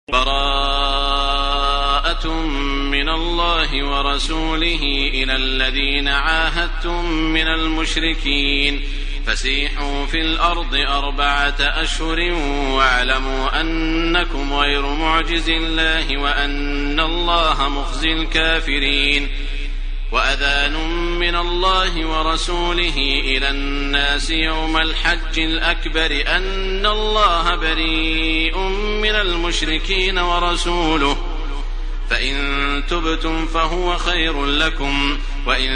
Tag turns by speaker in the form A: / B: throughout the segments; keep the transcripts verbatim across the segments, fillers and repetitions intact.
A: براءة من الله ورسوله إلى الذين عاهدتم من المشركين فسيحوا في الأرض أربعة أشهر واعلموا أنكم غير معجز الله وأن الله مخزي الكافرين. وأذان من الله ورسوله إلى الناس يوم الحج الأكبر أن الله بريء من المشركين ورسوله فإن تبتم فهو خير لكم وإن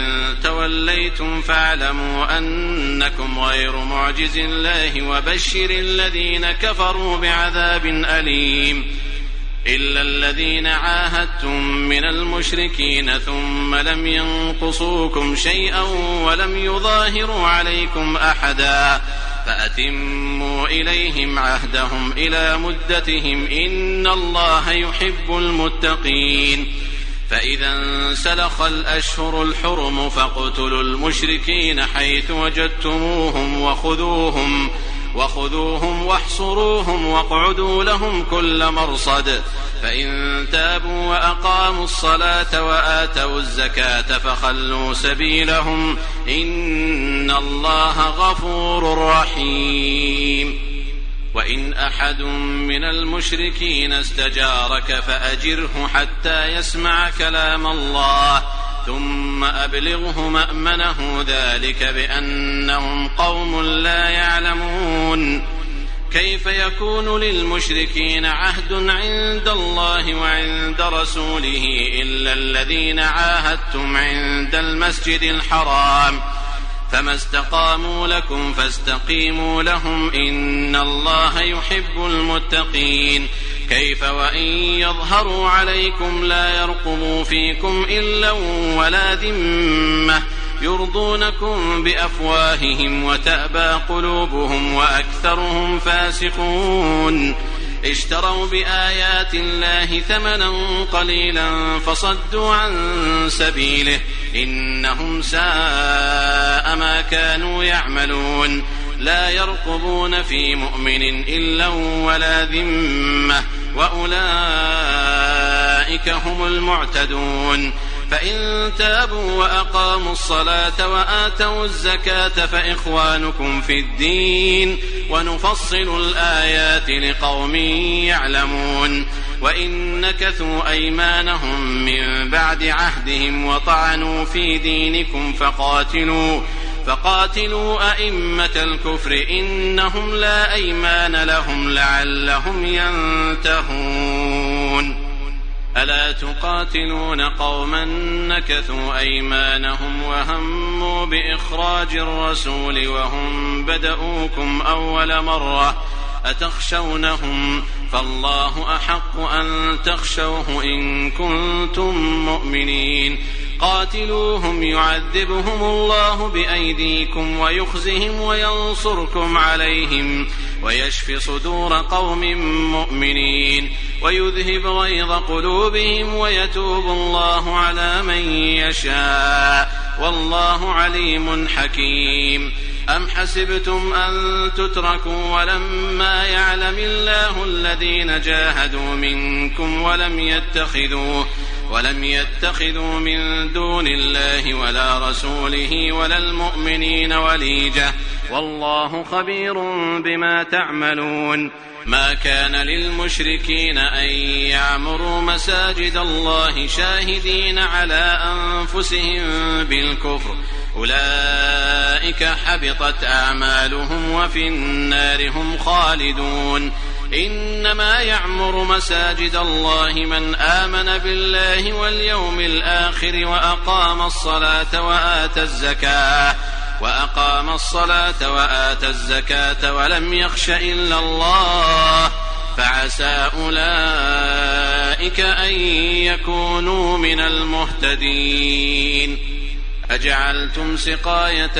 A: توليتم فاعلموا أنكم غير معجز الله وبشر الذين كفروا بعذاب أليم. إلا الذين عاهدتم من المشركين ثم لم ينقصوكم شيئا ولم يظاهروا عليكم أحدا فأتموا إليهم عهدهم إلى مدتهم إن الله يحب المتقين. فإذا انسلخ الأشهر الحرم فاقتلوا المشركين حيث وجدتموهم وخذوهم وخذوهم واحصروهم واقعدوا لهم كل مرصد فإن تابوا وأقاموا الصلاة وآتوا الزكاة فخلوا سبيلهم إن الله غفور رحيم. وإن أحد من المشركين استجارك فأجره حتى يسمع كلام الله ثم أبلغه مأمنه ذلك بأنهم قوم لا يعلمون. كيف يكون للمشركين عهد عند الله وعند رسوله إلا الذين عاهدتم عند المسجد الحرام فما استقاموا لكم فاستقيموا لهم إن الله يحب المتقين. كيف وإن يظهروا عليكم لا يرقبوا فيكم إلا ولا ذمة يرضونكم بأفواههم وتأبى قلوبهم وأكثرهم فاسقون. اشتروا بآيات الله ثمنا قليلا فصدوا عن سبيله إنهم ساء ما كانوا يعملون. لا يرقبون في مؤمن إلا ولا ذمة وأولئك هم المعتدون. فإن تابوا وأقاموا الصلاة وآتوا الزكاة فإخوانكم في الدين ونفصل الآيات لقوم يعلمون. وإن نكثوا أيمانهم من بعد عهدهم وطعنوا في دينكم فقاتلوا فقاتلوا أئمة الكفر إنهم لا أيمان لهم لعلهم ينتهون. ألا تقاتلون قوما نكثوا أيمانهم وهموا بإخراج الرسول وهم بدؤوكم أول مرة أتخشونهم فالله أحق أن تخشوه إن كنتم مؤمنين. قاتلوهم يعذبهم الله بأيديكم ويخزهم وينصركم عليهم ويشف صدور قوم مؤمنين ويذهب غيظ قلوبهم ويتوب الله على من يشاء والله عليم حكيم. أم حسبتم أن تتركوا ولما يعلم الله الذين جاهدوا منكم ولم يتخذوا ولم يتخذوا من دون الله ولا رسوله ولا المؤمنين وليجة والله خبير بما تعملون. ما كان للمشركين أن يعمروا مساجد الله شاهدين على أنفسهم بالكفر أولئك حبطت أعمالهم وفي النار هم خالدون. إنما يعمر مساجد الله من آمن بالله واليوم الآخر وأقام الصلاة وآتى الزكاة وأقام الصلاة وآتى الزكاة ولم يخش إلا الله فعسى أولئك أن يكونوا من المهتدين. أجعلتم سقاية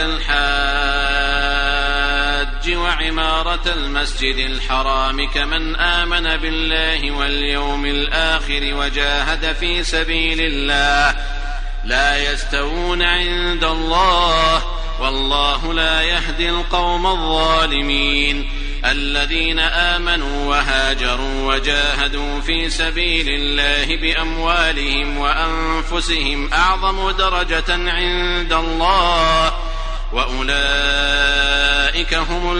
A: الحاج وعمارة المسجد الحرام كمن آمن بالله واليوم الآخر وجاهد في سبيل الله لا يستوون عند الله والله لا يهدي القوم الظالمين. الذين آمنوا وهاجروا وجاهدوا في سبيل الله بأموالهم وأنفسهم أعظم درجة عند الله وأولئك هم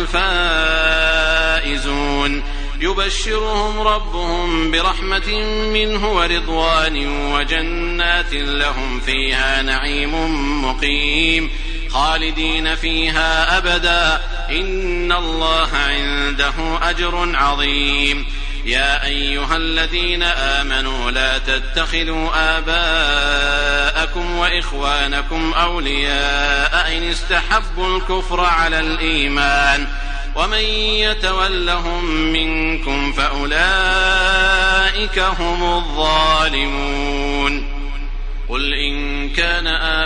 A: الفائزون يبشرهم ربهم برحمة منه ورضوان وجنات لهم فيها نعيم مقيم خالدين فيها أبدا إن الله عنده أجر عظيم. يا أيها الذين آمنوا لا تتخذوا آباءكم وإخوانكم أولياء إن استحبوا الكفر على الإيمان ومن يتولهم منكم فأولئك هم الظالمون. قل إن كان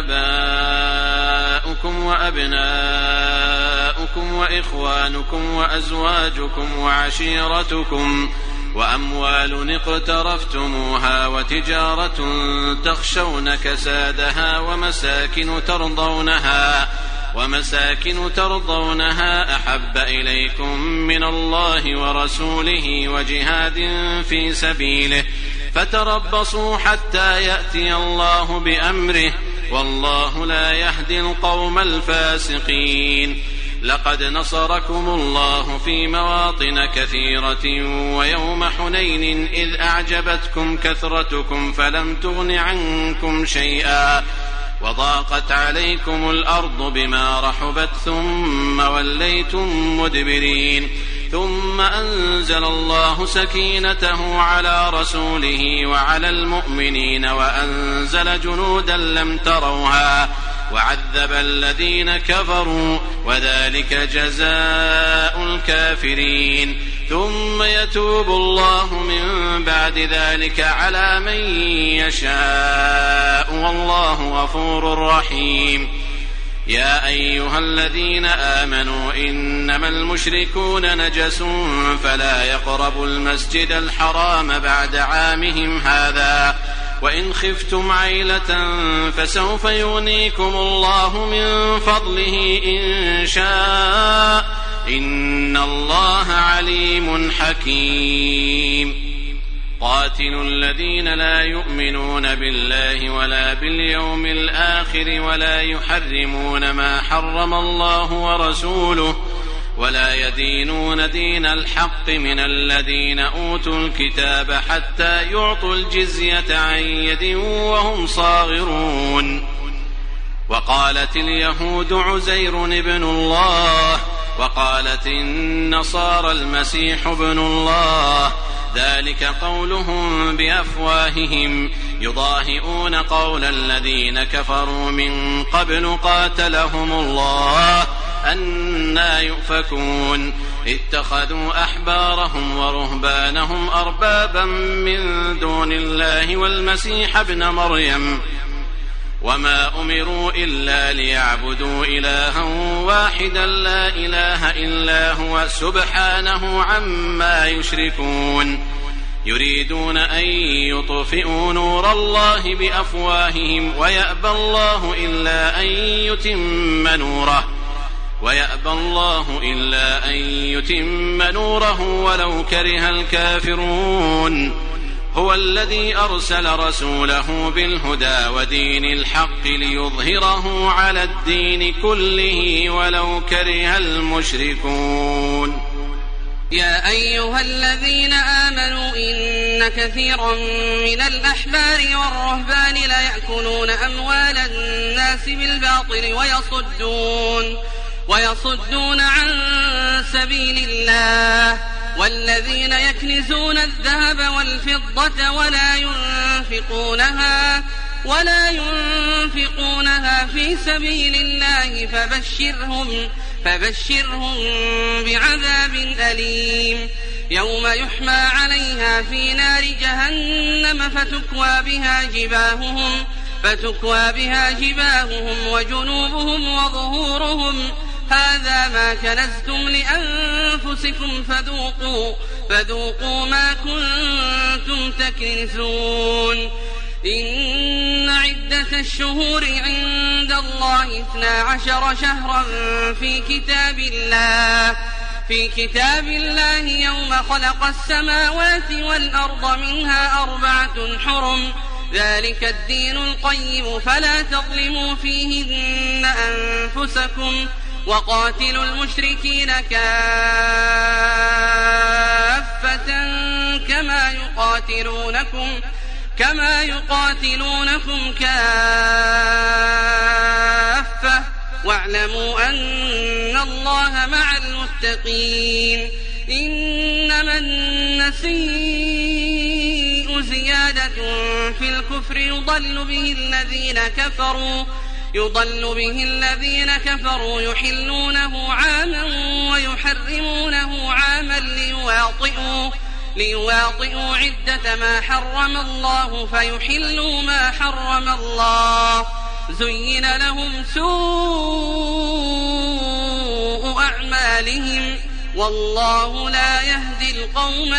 A: آباؤكم وأبناؤكم وإخوانكم وأزواجكم وعشيرتكم وأموال اقترفتموها وتجارة تخشون كسادها ومساكن ترضونها ومساكن ترضونها أحب إليكم من الله ورسوله وجهاد في سبيله فتربصوا حتى يأتي الله بأمره والله لا يهدي القوم الفاسقين. لقد نصركم الله في مواطن كثيرة ويوم حنين إذ أعجبتكم كثرتكم فلم تغن عنكم شيئا وضاقت عليكم الأرض بما رحبت ثم وليتم مدبرين ثم أنزل الله سكينته على رسوله وعلى المؤمنين وأنزل جنودا لم تروها وعذب الذين كفروا وذلك جزاء الكافرين ثم يتوب الله من بعد ذلك على من يشاء والله غفور رحيم. يا أيها الذين آمنوا إنما المشركون نجس فلا يقربوا المسجد الحرام بعد عامهم هذا وإن خفتم عيلة فسوف يغنيكم الله من فضله إن شاء إن الله عليم حكيم. قاتلوا الذين لا يؤمنون بالله ولا باليوم الآخر ولا يحرمون ما حرم الله ورسوله ولا يدينون دين الحق من الذين أوتوا الكتاب حتى يعطوا الجزية عن يد وهم صاغرون. وقالت اليهود عزير ابن الله وقالت النصارى المسيح ابن الله ذلك قولهم بأفواههم يضاهئون قول الذين كفروا من قبل قاتلهم الله أنى يؤفكون. اتخذوا أحبارهم ورهبانهم أربابا من دون الله والمسيح ابن مريم وما أمروا إلا ليعبدوا إلها واحدا لا إله إلا هو سبحانه عما يشركون. يريدون أن يطفئوا نور الله بأفواههم ويأبى الله إلا أن يتم نوره ويأبى الله إلا أن يتم نوره ولو كره الكافرون. هو الذي أرسل رسوله بالهدى ودين الحق ليظهره على الدين كله ولو كره المشركون.
B: يا أيها الذين آمنوا إن كثيرا من الأحبار والرهبان ليأكلون أموال الناس بالباطل ويصدون ويصدون عن سبيل الله والذين يكنزون الذهب والفضة ولا ينفقونها ولا ينفقونها في سبيل الله فبشرهم فبشرهم بعذاب أليم يوم يحمى عليها في نار جهنم فتكوى بها جباههم فتكوى بها جباههم وجنوبهم وظهورهم هذا ما كنزتم لأنفسكم فذوقوا فذوقوا ما كنتم تكنزون. إن عدة الشهور عند الله اثنا عشر شهرا في كتاب الله في كتاب الله يوم خلق السماوات والأرض منها أربعة حرم ذلك الدين القيم فلا تظلموا فيهن أنفسكم وقاتلوا المشركين كافة كما يقاتلونكم كما يقاتلونكم كافة واعلموا أن الله مع المتقين إنما النسيء زيادة في الكفر يضل به الذين كفروا يضل به الذين كفروا يحلونه عاما ويحرمونه عاما ليواطئوا ليواطئوا عدة ما حرم الله فيحلوا ما حرم الله زين لهم سوء أعمالهم والله لا يهدي القوم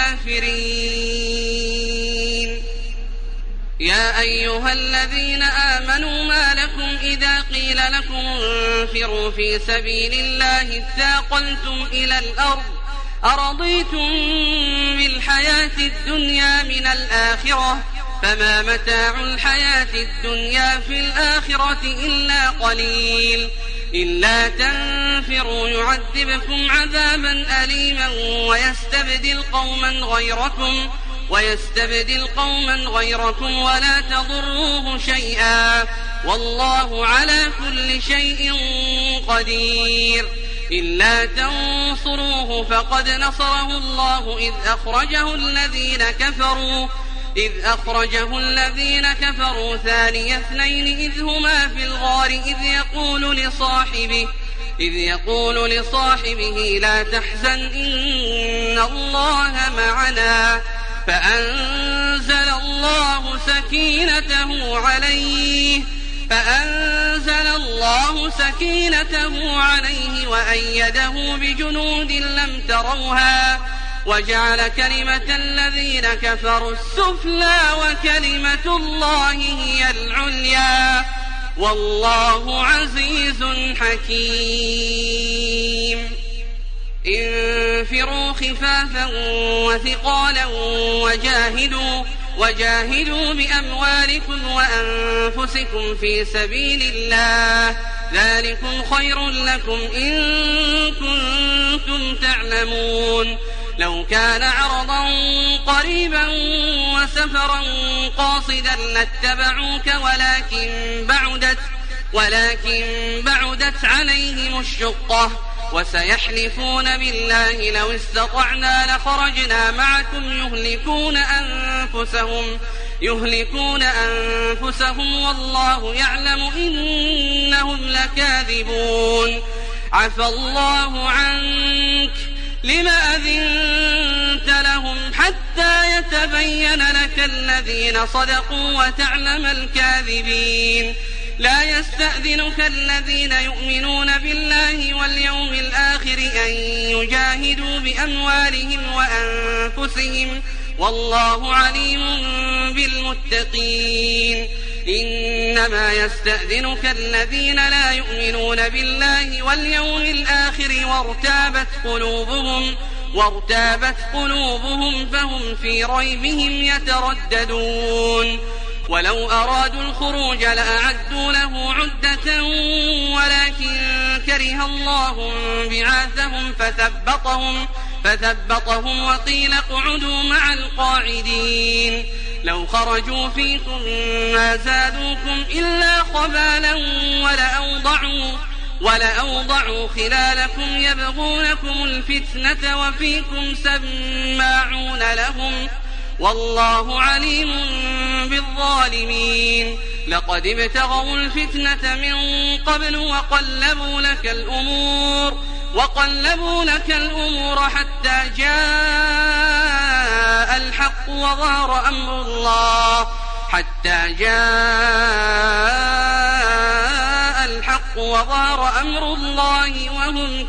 B: الكافرين يا أيها الذين آمنوا ما لكم إذا قيل لكم انفروا في سبيل الله اثاقلتم إلى الأرض أرضيتم بالحياة الدنيا من الآخرة فما متاع الحياة الدنيا في الآخرة إلا قليل إلا تنفروا يعذبكم عذابا أليما ويستبدل قوما غيركم ويستبدل قوما غيركم ولا تضروه شيئا والله على كل شيء قدير إلا تنصروه فقد نصره الله إذ أخرجه الذين كفروا إذ أخرجه الذين كفروا ثاني اثنين إذ هما في الغار إذ يقول لصاحبه إذ يقول لصاحبه لا تحزن إن الله معنا فأنزل الله سكينته عليه فأنزل الله سكينته عليه وأيده بجنود لم تروها وجعل كلمة الذين كفروا السفلى وكلمة الله هي العليا والله عزيز حكيم انفروا خفافا وثقالا وجاهدوا وجاهدوا بأموالكم وأنفسكم في سبيل الله ذلكم خير لكم إن كنتم تعلمون لو كان عرضا قريبا وسفرا قاصدا لاتبعوك ولكن بعدت ولكن بعدت عليهم الشقة وسيحلفون بالله لو استطعنا لخرجنا معكم يهلكون أنفسهم يهلكون أنفسهم والله يعلم إنهم لكاذبون عفى الله عنك لم أذنت لهم حتى يتبين لك الذين صدقوا وتعلم الكاذبين لا يستأذنك الذين يؤمنون بالله واليوم الآخر أن يجاهدوا بأموالهم وأنفسهم والله عليم بالمتقين إنما يستأذنك الذين لا يؤمنون بالله واليوم الآخر وارتابت قلوبهم وارتابت قلوبهم فهم في ريبهم يترددون ولو أرادوا الخروج لأعدوا له عدة ولكن كره الله بعاثهم فثبطهم فثبطهم وقيل اقعدوا مع القاعدين لو خرجوا فيكم ما زادوكم إلا خبالا ولأوضعوا ولأوضعوا خلالكم يبغونكم الفتنة وفيكم سماعون لهم والله عليم بالظالمين لقد ابتغوا الفتنة من قبل وقلبوا لك الأمور وقلبوا لك الأمور حتى جاء الحق وظهر أمر الله حتى جاء الحق وظهر أمر الله وهم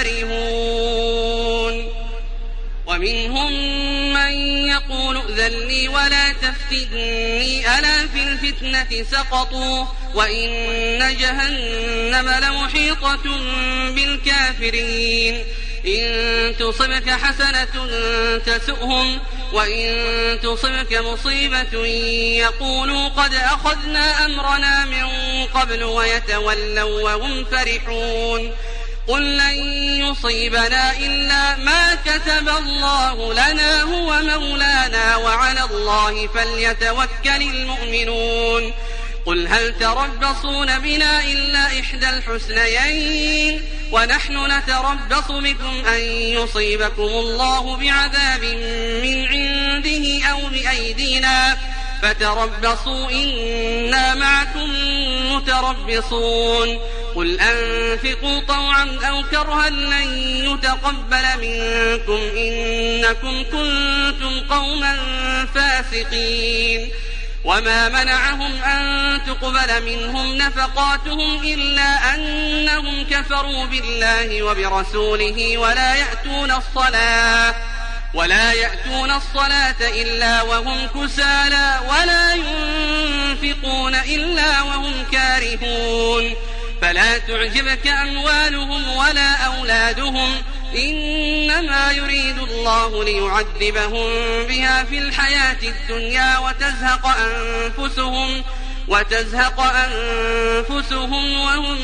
B: كارهون ومنهم من يقول ائذن لي ولا تفتني ألا في الفتنة سقطوا وإن جهنم لمحيطة بالكافرين إن تصبك حسنة تسؤهم وإن تصبك مصيبة يقولوا قد أخذنا أمرنا من قبل ويتولوا وهم فرحون قل لن يصيبنا إلا ما كتب الله لنا هو مولانا وعلى الله فليتوكل المؤمنون قل هل تربصون بنا إلا إحدى الحسنيين ونحن نتربص بكم أن يصيبكم الله بعذاب من عنده أو بأيدينا فتربصوا إنا معكم متربصون قل أنفقوا طوعا أو كرها لن يتقبل منكم إنكم كنتم قوما فاسقين وما منعهم أن تقبل منهم نفقاتهم إلا أنهم كفروا بالله وبرسوله ولا يأتون الصلاة ولا يأتون الصلاة إلا وهم كسالى ولا ينفقون إلا وهم كارهون فلا تعجبك أموالهم ولا أولادهم إنما يريد الله ليعذبهم بها في الحياة الدنيا وتزهق أنفسهم وتزهق أنفسهم وهم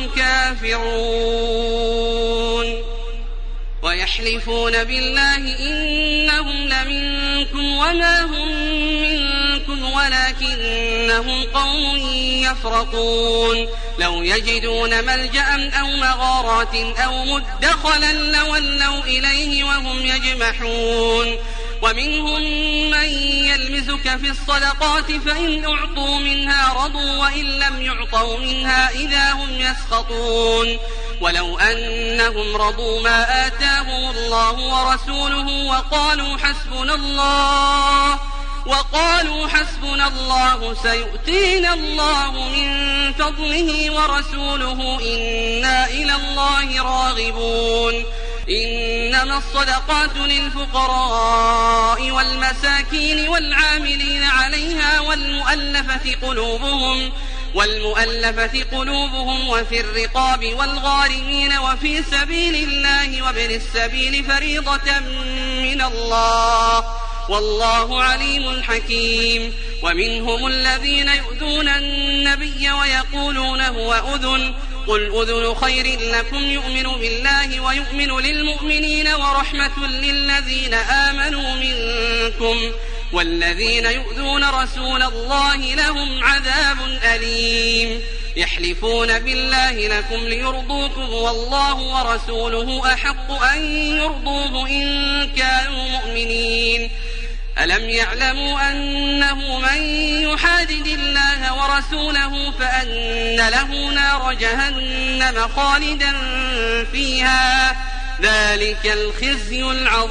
B: كافرون ويحلفون بالله إنهم لمنكم وما هم منكم ولكنهم قوم يفرقون لو يجدون ملجأ أو مغارات أو مدخلا لولوا إليه وهم يجمحون ومنهم من يلمزك في الصدقات فإن أعطوا منها رضوا وإن لم يعطوا منها إذا هم يسخطون ولو أنهم رضوا ما آتاهم الله ورسوله وقالوا حسبنا الله وقالوا حسبنا الله سيؤتينا الله من فضله ورسوله إنا إلى الله راغبون إنما الصدقات للفقراء والمساكين والعاملين عليها والمؤلفة قلوبهم والمؤلفة قلوبهم وفي الرقاب والغارمين وفي سبيل الله وابن السبيل فريضة من الله والله عليم حكيم ومنهم الذين يؤذون النبي ويقولون هو أذن قل أذن خير لكم يؤمن بالله ويؤمن للمؤمنين ورحمة للذين آمنوا منكم والذين يؤذون رسول الله لهم عذاب أليم يحلفون بالله لكم ليرضوكم والله ورسوله أحق أن يرضوه إن كانوا مؤمنين ألم يعلموا أنه من يحادد الله ورسوله فأن له نار جهنم خالدا فيها ذلك الخزي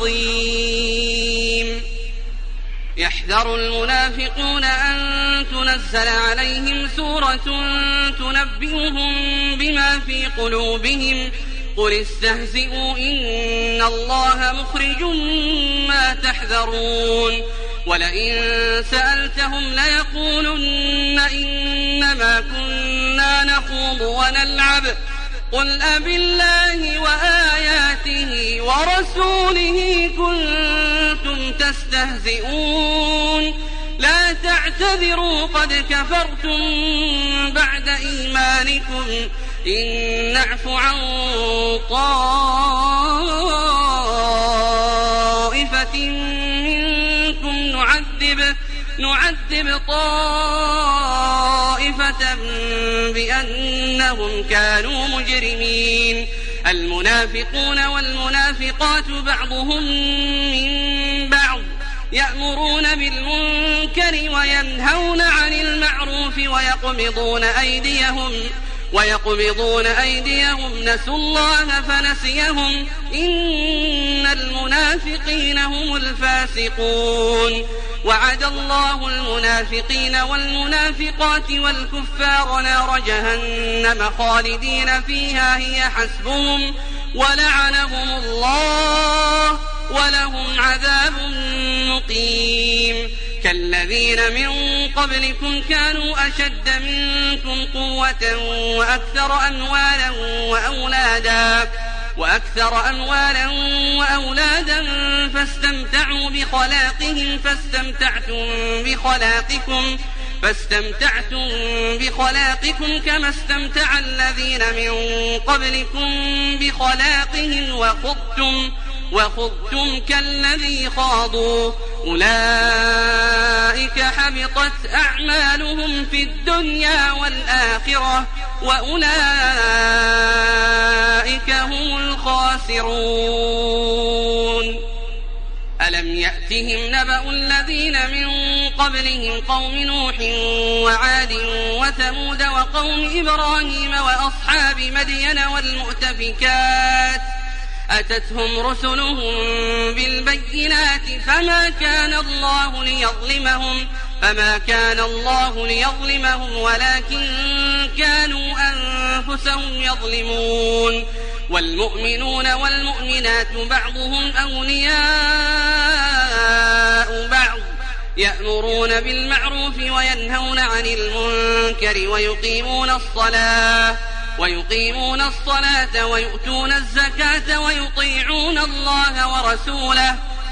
B: العظيم يحذر المنافقون أن تنزل عليهم سورة تنبئهم بما في قلوبهم قل استهزئوا إن الله مخرج ما تحذرون ولئن سألتهم ليقولن إنما كنا نخوض ونلعب قل أبالله وآياته ورسوله كنتم تستهزئون لا تعتذروا قد كفرتم بعد إيمانكم إن نعف عن طائفة منكم نعذب نعذب طائفة بأنهم كانوا مجرمين المنافقون والمنافقات بعضهم من بعض يأمرون بالمنكر وينهون عن المعروف ويقبضون أيديهم ويقبضون أيديهم نسوا الله فنسيهم إن المنافقين هم الفاسقون وعد الله المنافقين والمنافقات والكفار نار جهنم خالدين فيها هي حسبهم ولعنهم الله ولهم عذاب مقيم كالذين من قبلكم كانوا أشد منكم قوة وأكثر أموالا وأولادا وأكثر أموالا وأولادا فاستمتعوا بخلاقهم فاستمتعتم بخلاقكم فاستمتعتم بخلاقكم كما استمتع الذين من قبلكم بخلاقهم وخضتم وخضتم كالذي خاضوا أولئك حبطت أعمالهم في الدنيا والآخرة وأولئك هم الخاسرون. ألم يأتهم نبأ الذين من قبلهم قوم نوح وعاد وثمود وقوم إبراهيم وأصحاب مدين والمؤتفكات أتتهم رسلهم بالبينات فما كان الله ليظلمهم فما كان الله ليظلمهم ولكن كانوا أنفسهم يظلمون. والمؤمنون والمؤمنات بعضهم أولياء بعض يأمرون بالمعروف وينهون عن المنكر ويقيمون الصلاة ويقيمون الصلاة ويؤتون الزكاة ويطيعون الله ورسوله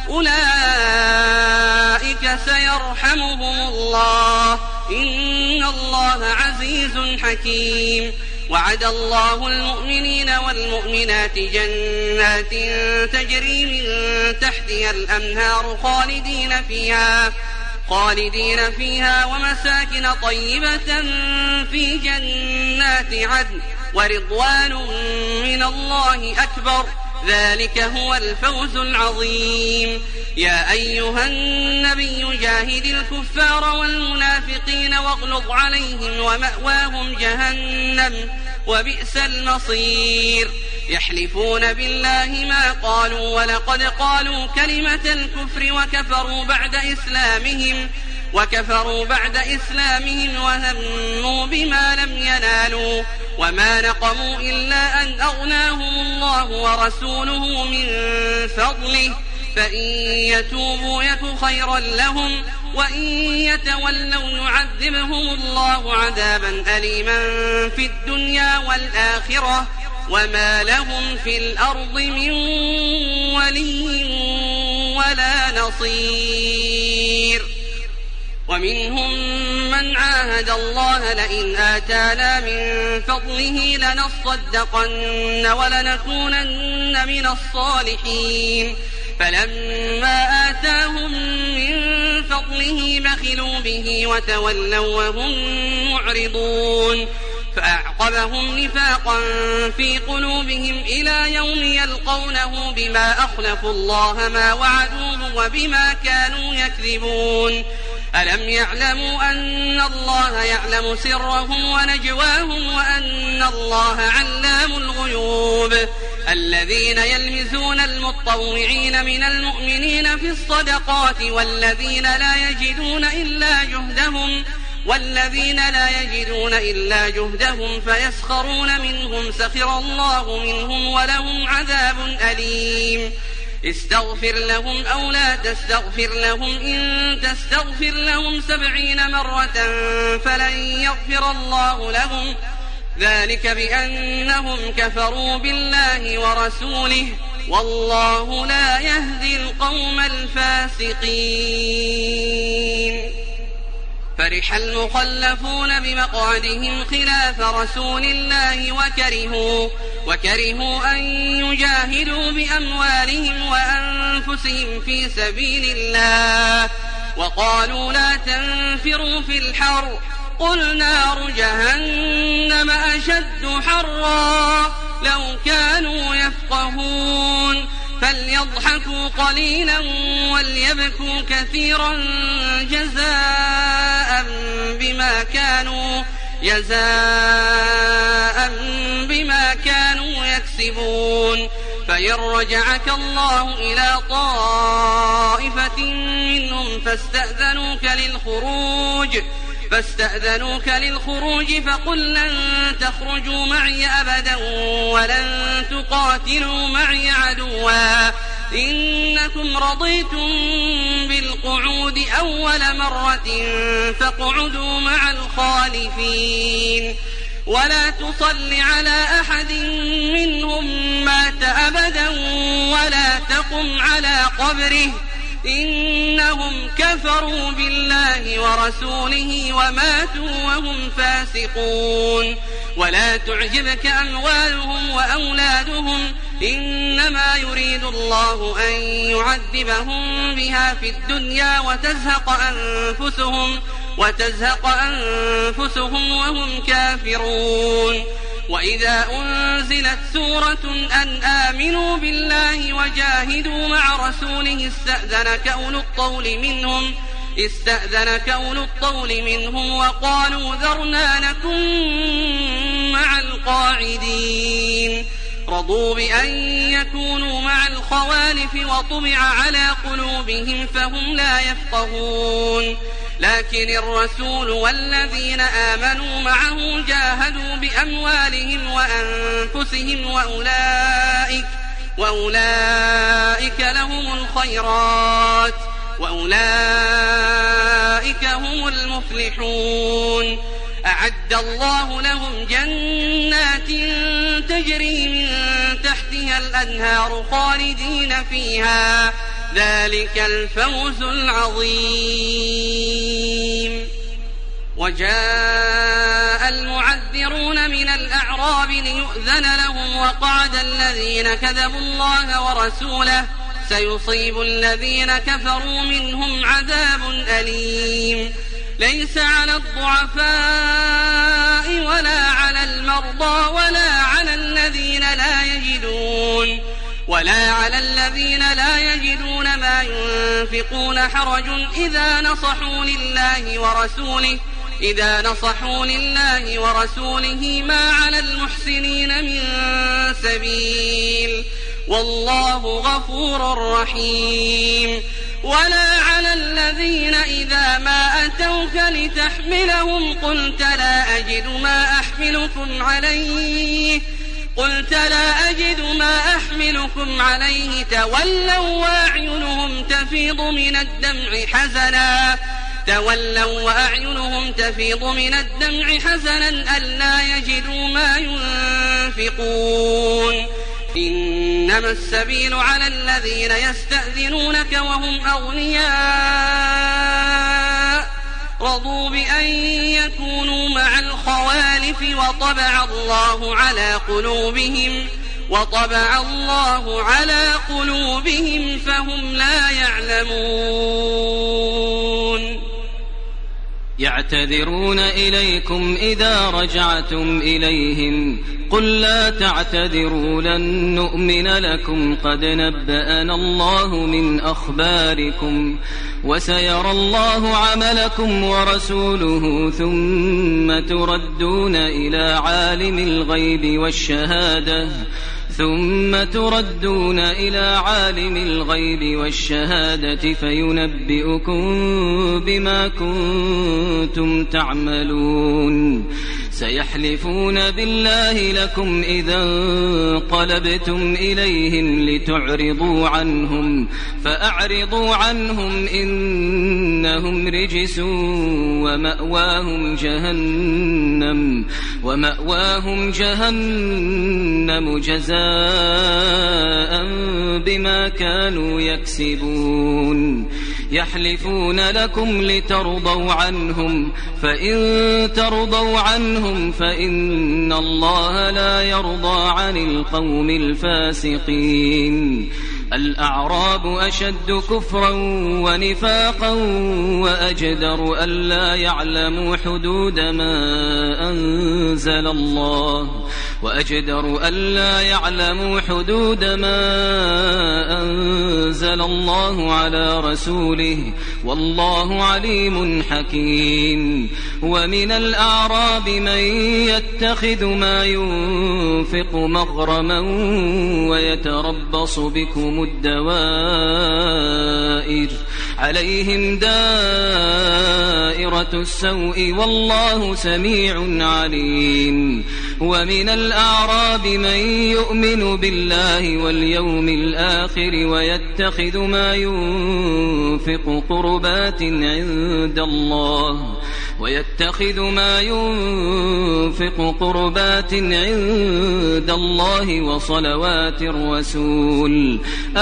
B: أولئك سيرحمهم الله إن الله عزيز حكيم. وعد الله المؤمنين والمؤمنات جنات تجري من تحتها الأنهار خالدين فيها خالدين فيها ومساكن طيبة في جنات عدن ورضوان من الله أكبر ذلك هو الفوز العظيم. يا أيها النبي جاهد الكفار والمنافقين واغلظ عليهم ومأواهم جهنم وبئس المصير. يحلفون بالله ما قالوا ولقد قالوا كلمة الكفر وكفروا بعد إسلامهم وكفروا بعد إسلامهم وهموا بما لم ينالوا وما نقموا إلا أن أغناهم الله ورسوله من فضله فإن يتوبوا يك خيرا لهم وإن يتولوا يعذبهم الله عذابا أليما في الدنيا والآخرة وما لهم في الأرض من ولي ولا نصير. ومنهم من عاهد الله لئن آتانا من فضله لنصدقن ولنكونن من الصالحين فلما آتاهم من فضله بخلوا به وتولوا وهم معرضون فأعقبهم نفاقا في قلوبهم إلى يوم يلقونه بما أخلفوا الله ما وعدوه وبما كانوا يكذبون. ألم يعلموا أن الله يعلم سرهم ونجواهم وأن الله علام الغيوب. الذين يلمزون المطوعين من المؤمنين في الصدقات والذين لا يجدون إلا جهدهم والذين لا يجدون إلا جهدهم فيسخرون منهم سخر الله منهم ولهم عذاب أليم. استغفر لهم أو لا تستغفر لهم إن تستغفر لهم سبعين مرة فلن يغفر الله لهم ذلك بأنهم كفروا بالله ورسوله والله لا يهدي القوم الفاسقين. فرح المخلفون بمقعدهم خلاف رسول الله وكرهوا, وكرهوا أن يجاهدوا بأموالهم وأنفسهم في سبيل الله وقالوا لا تنفروا في الحر قل نار جهنم أشد حرا لو كانوا يفقهون فليضحكوا قليلا وليبكوا كثيرا جزاء بما كانوا جزاء بما كانوا يكسبون. فإن رجعك الله إلى طائفة منهم فاستأذنوك للخروج فاستأذنوك للخروج فقل لن تخرجوا معي أبدا ولن تقاتلوا معي عدوا إنكم رضيتم بالقعود أول مرة فاقعدوا مع الخالفين. ولا تصل على أحد منهم مات أبدا ولا تقم على قبره إنهم كفروا بالله ورسوله وماتوا وهم فاسقون. ولا تعجبك أموالهم وأولادهم إنما يريد الله أن يعذبهم بها في الدنيا وتزهق أنفسهم وتزهق أنفسهم وهم كافرون. وإذا أنزلت سورة أن آمنوا بالله وجاهدوا مع رسوله استأذنك أولو الطول منهم استأذنك أولو الطول منهم وقالوا ذرنا نكن مع القاعدين. رضوا بأن يكونوا مع الخوالف وطبع على قلوبهم فهم لا يفقهون. لكن الرسول والذين آمنوا معه جاهدوا بأموالهم وأنفسهم وأولئك, وأولئك لهم الخيرات وأولئك هم المفلحون. أعد الله لهم جنات تجري من تحتها الأنهار خالدين فيها ذلك الفوز العظيم. وجاء المعذرون من الأعراب ليؤذن لهم وقعد الذين كذبوا الله ورسوله سيصيب الذين كفروا منهم عذاب أليم. ليس على الضعفاء ولا على المرضى ولا على الذين لا يجدون ولا على الذين لا يجدون ما ينفقون حرج إذا نصحوا لله ورسوله إذا نصحوا لله ورسوله ما على المحسنين من سبيل والله غفور رحيم. ولا على الذين إذا ما أتوك لتحملهم قلت لا أجد ما أحملكم عليه قلت لا أجد ما أحملكم عليه تولوا وأعينهم تفيض من الدمع حزنا تولوا وأعينهم تفيض من الدمع حزنا ألا يجدوا ما ينفقون. إنما السبيل على الذين يستأذنونك وهم أغنياء رضوا بأن يكونوا مع الخوالف وطبع الله على قلوبهم وطبع الله على قلوبهم فهم لا يعلمون.
C: يعتذرون إليكم إذا رجعتم إليهم قل لا تعتذروا لن نؤمن لكم قد نبأنا الله من أخباركم وسيرى الله عملكم ورسوله ثم تردون إلى عالم الغيب والشهادة ثم تردون إلى عالم الغيب والشهادة فينبئكم بما كنتم تعملون. سيحلفون بالله لكم إذا انقلبتم إليهم لتعرضوا عنهم فأعرضوا عنهم إنهم رجس ومأواهم جهنم ومأواهم جهنم جزاء بما كانوا يكسبون. يحلفون لكم لترضوا عنهم فإن ترضوا عنهم فإن الله لا يرضى عن القوم الفاسقين. الأعراب أشد كفرا ونفاقا وأجدر ألا يعلموا حدود ما أنزل الله وأجدر ألا يعلموا حدود ما أنزل الله على رسوله والله عليم حكيم. ومن الأعراب من يتخذ ما ينفق مغرما ويتربص بكم الدوائر عليهم دائرة السوء والله سميع عليم. ومن الأعراب من يؤمن بالله واليوم الآخر ويتخذ ما ينفق قربات عند الله ويتخذ ما ينفق قربات عند الله وصلوات الرسول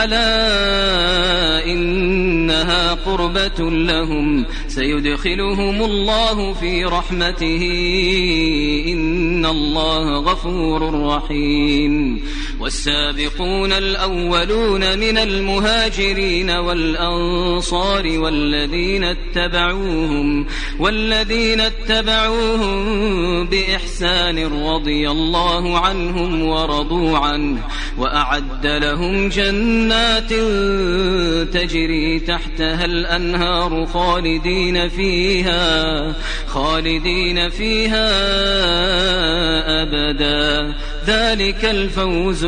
C: ألا إنها قربة لهم سيدخلهم الله في رحمته إن الله غفور رحيم والسابقون الأولون من المهاجرين والأنصار والذين اتبعوهم والذين اتبعوهم بإحسان رضي الله عنهم ورضوا عنه وأعد لهم جنات تجري تحتها الأنهار خالدين فيها خالدين فيها أبدا ذلك الفوز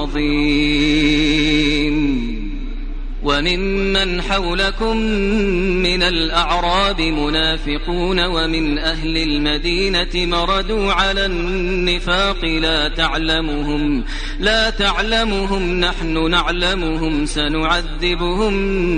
C: العظيم وممن حولكم من الأعراب منافقون ومن أهل المدينة مردوا على النفاق لا تعلمهم لا تعلمهم نحن نعلمهم سنعذبهم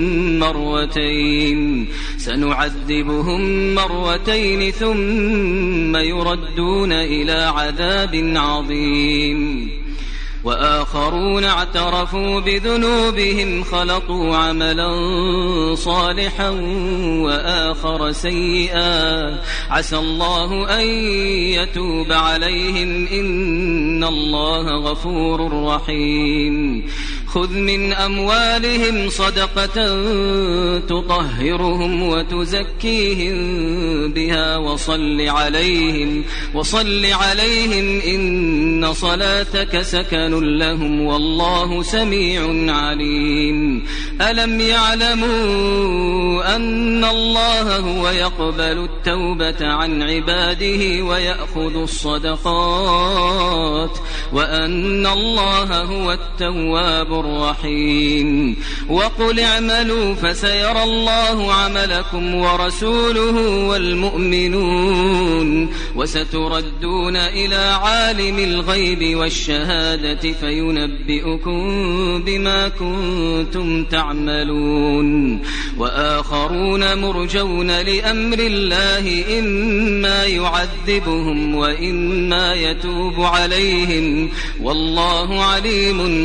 C: مرتين سنعذبهم مرتين ثم يردون إلى عذاب عظيم وآخرون اعترفوا بذنوبهم خلطوا عملا صالحا وآخر سيئا عسى الله أن يتوب عليهم إن الله غفور رحيم خذ من أموالهم صدقة تطهرهم وتزكيهم بها وصل عليهم وصل عليهم إن صلاتك سكن لهم والله سميع عليم ألم يعلموا أن الله هو يقبل التوبة عن عباده ويأخذ الصدقات وأن الله هو التواب الرحيم وقل اعملوا فسيرى الله عملكم ورسوله والمؤمنون وستردون إلى عالم الغيب والشهادة فينبئكم بما كنتم تعملون وآخرون مرجون لأمر الله إما يعذبهم وإما يتوب عليهم والله عليم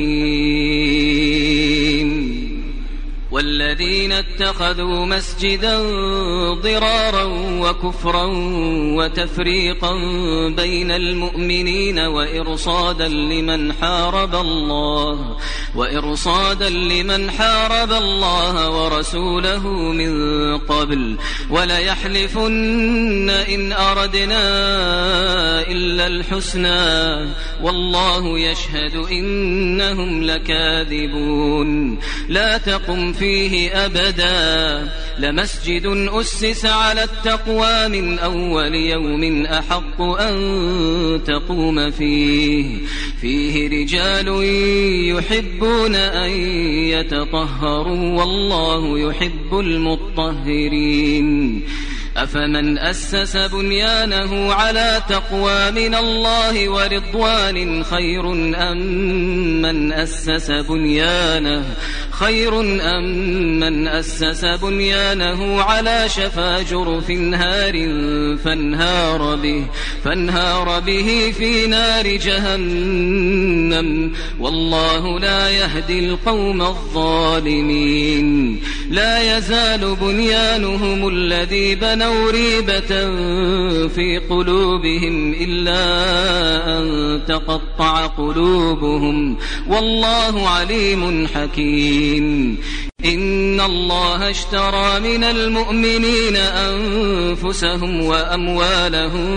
C: حكيم والذين اتخذوا مسجدا ضرارا وكفرا وتفريقا بين المؤمنين وإرصادا لمن حارب الله وإرصادا لمن حارب الله ورسوله من قبل وليحلفن إن أردنا إلا الحسنى والله يشهد إنهم لكاذبون لا تقم فيه أبدا لمسجد أسس على التقوى من أول يوم أحق أن تقوم فيه فيه رجال يحبون أن يتطهروا والله يحب المطهرين أفمن أسس بنيانه على تقوى من الله ورضوان خير أم من أسس بنيانه خير أم من أسس بنيانه على شفا جرف نهار فانهار به فانهار به في نار جهنم والله لا يهدي القوم الظالمين لا يزال بنيانهم الذي بنوا ريبة في قلوبهم إلا أن تقطع قلوبهم والله عليم حكيم إن الله اشترى من المؤمنين أنفسهم وأموالهم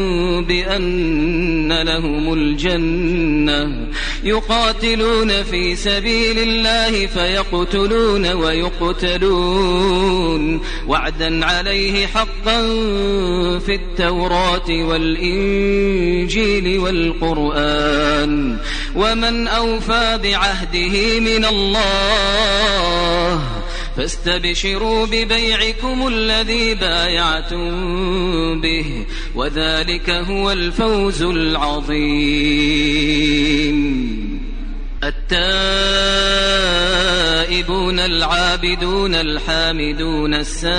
C: بأن لهم الجنة يقاتلون في سبيل الله فيقتلون ويقتلون وعدا عليه حقا في التوراة والإنجيل والقرآن ومن أوفى بعهده من الله فاستبشروا ببيعكم الذي بايعتم به وذلك هو الفوز العظيم التائبون التائبون العابدون الحامدون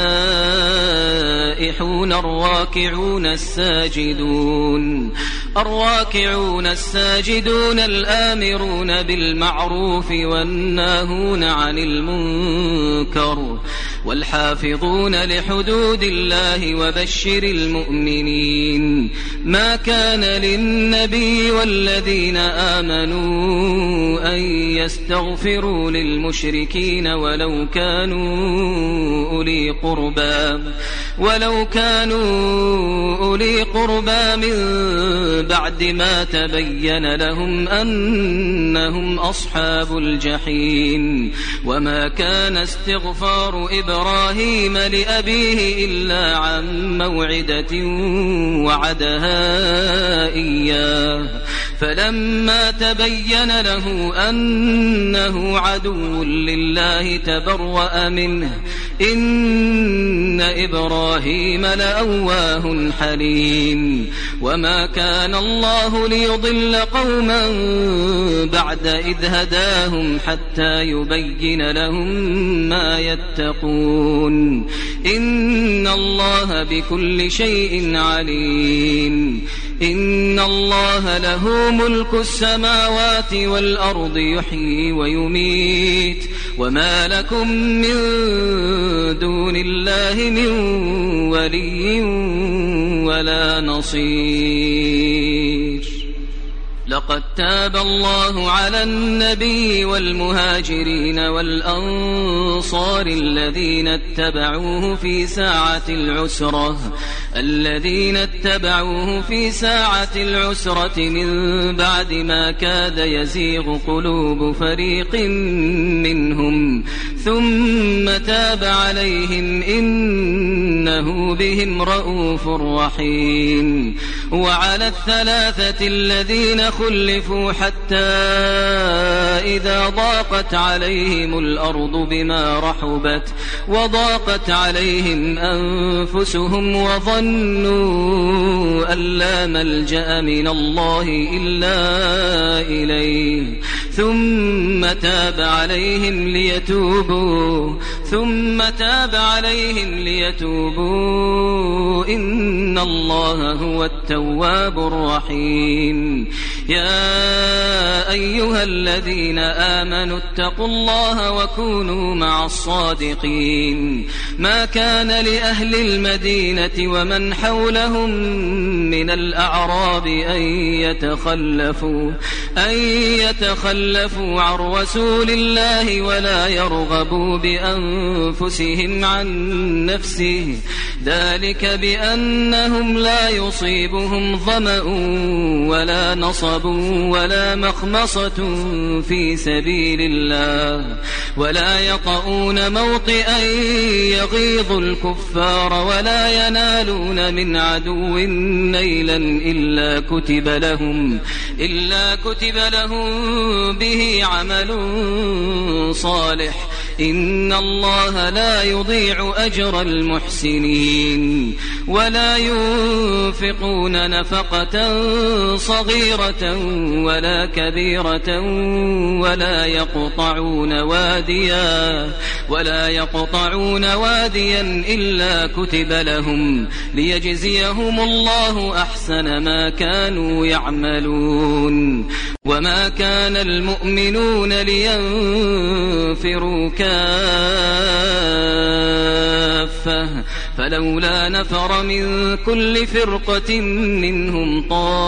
C: السائحون الراكعون الساجدون الراكعون الساجدون الآمرون بالمعروف والناهون عن المنكر والحافظون لحدود الله وبشر المؤمنين. ما كان للنبي والذين آمنوا أن يستغفروا للمشركين ولو كانوا أولي قربى ولو كانوا أولي قربى من بعد ما تبين لهم أنهم أصحاب الجحيم. وما كان استغفار إبراهيم لأبيه إلا عن موعدة وعدها إياه فلما تبين له أنه عدو لله تبرأ منه إن إبراهيم لأواه حليم. وما كان الله ليضل قوما بعد إذ هداهم حتى يبين لهم ما يتقون إن الله بكل شيء عليم. إن الله له ملك السماوات والأرض يحيي ويميت وما لكم من دون الله من ولي ولا نصير. لقد تاب الله على النبي والمهاجرين والأنصار الذين اتبعوه في ساعة العسرة الذين اتبعوه في ساعة العسرة من بعد ما كاد يزيغ قلوب فريق منهم ثم تاب عليهم إنه بهم رؤوف رحيم. وعلى الثلاثة الذين خلفوا حتى إذا ضاقت عليهم الأرض بما رحبت وضاقت عليهم أنفسهم وظنوا أن لا ملجأ من الله إلا إليه ثم تاب عليهم ليتوبوا ثم تاب عليهم ليتوبوا إن الله هو التواب الرحيم. يا أيها الذين آمنوا اتقوا الله وكونوا مع الصادقين. ما كان لأهل المدينة ومن حولهم من الأعراب أن يتخلفوا أن يتخلفوا عن رسول الله ولا يرغبوا بأنفسهم عن نفسه ذلك بأنهم لا يصيبهم ظمأ ولا نصب ولا مخمصة في سبيل الله ولا يطؤون موطئا يغيظ الكفار ولا ينالون من عدو نيلا إلا كتب لهم إلا كتب لهم به عمل صالح إن الله لا يضيع أجر المحسنين. ولا ينفقون نفقة صغيرة ولا كبيرة ولا يقطعون واديا ولا يقطعون واديا إلا كتب لهم ليجزيهم الله أحسن ما كانوا يعملون. وما كان المؤمنون لينفروا كافة فلولا نفر من كل فرقة منهم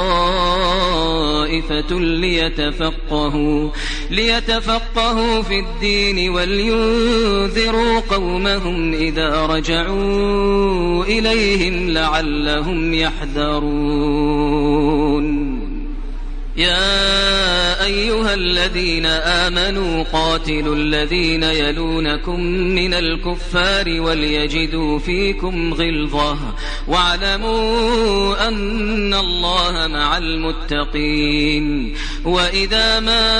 C: طائفة ليتفقهوا ليتفقهوا في الدين ولينذروا قومهم إذا رجعوا إليهم لعلهم يحذرون. يا أيها الذين آمنوا قاتلوا الذين يلونكم من الكفار وليجدوا فيكم غلظة واعلموا أن الله مع المتقين. وإذا ما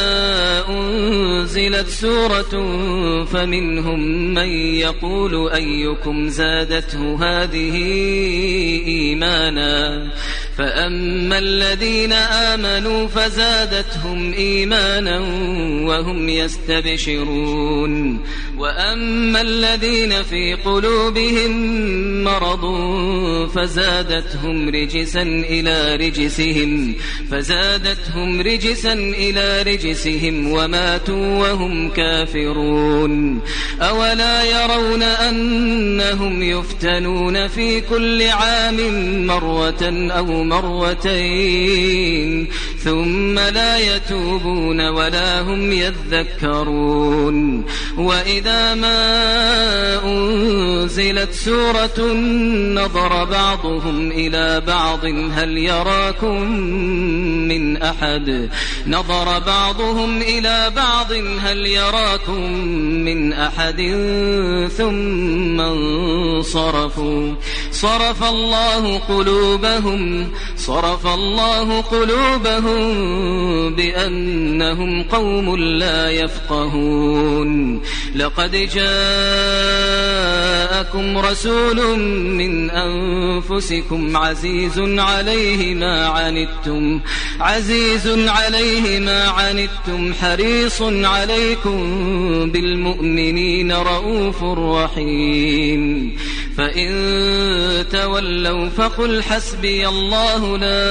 C: أنزلت سورة فمنهم من يقول أيكم زادته هذه إيمانا فأما الذين آمنوا فزادتهم إيمانا وهم يستبشرون وأما الذين في قلوبهم مرض فزادتهم رجسا إلى رجسهم فزادتهم رجسا إلى رجسهم وماتوا وهم كافرون أولا يرون أنهم يفتنون في كل عام مرة أو مرتين ثم لا يتوبون ولا هم يذكرون وإذا ما أنزلت سورة نظر بعضهم إلى بعض هل يراكم من أحد نظر بعضهم إلى بعض هل يراكم من أحد ثم انصرفوا صرف الله قلوبهم صرف الله قلوبهم بأنهم قوم لا يفقهون لقد جاءكم رسول من أنفسكم عزيز عليه ما عنتم عزيز عليه ما عنتم حريص عليكم بالمؤمنين رؤوف رحيم فإن تولوا فقل حسبي الله لا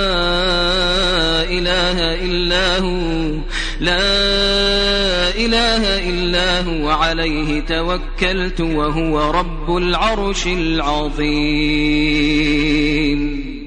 C: إله إلا هو لا إله إلا هو عليه توكلت وهو رب العرش العظيم.